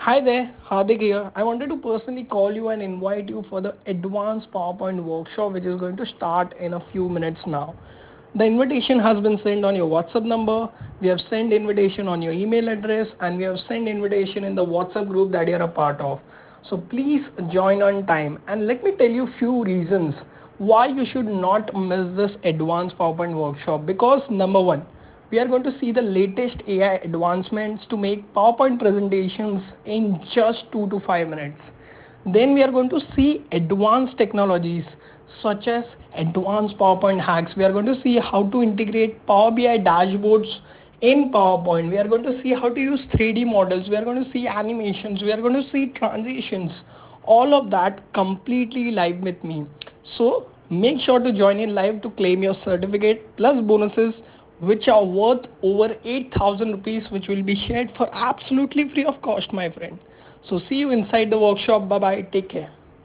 Hi there, Hardik here. I wanted to personally call you and invite you for the advanced PowerPoint workshop which is going to start in a few minutes now. The invitation has been sent on your WhatsApp number. We have sent invitation on your email address and we have sent invitation in the WhatsApp group that you are a part of. So please join on time and let me tell you few reasons why you should not miss this advanced PowerPoint workshop because number one, we are going to see the latest AI advancements to make PowerPoint presentations in just 2 to 5 minutes. Then we are going to see advanced technologies such as advanced PowerPoint hacks. We are going to see how to integrate Power BI dashboards in PowerPoint. We are going to see how to use 3D models. We are going to see animations. We are going to see transitions. All of that completely live with me. So make sure to join in live to claim your certificate plus bonuses which are worth over 8,000 rupees, which will be shared for absolutely free of cost, my friend. So see you inside the workshop. Bye bye. Take care.